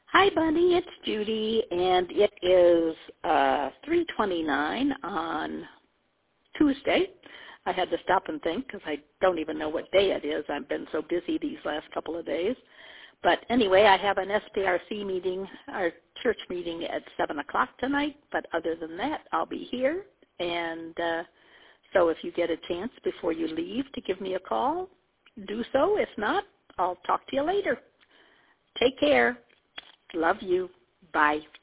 Hi, Bunny. It's Judy, and it is 3:29 on Tuesday. I had to stop and think because I don't even know what day it is. I've been so busy these last couple of days. But anyway, I have an SPRC meeting, our church meeting at 7 o'clock tonight. But other than that, I'll be here. And so if you get a chance before you leave to give me a call, do so. If not, I'll talk to you later. Take care. Love you. Bye.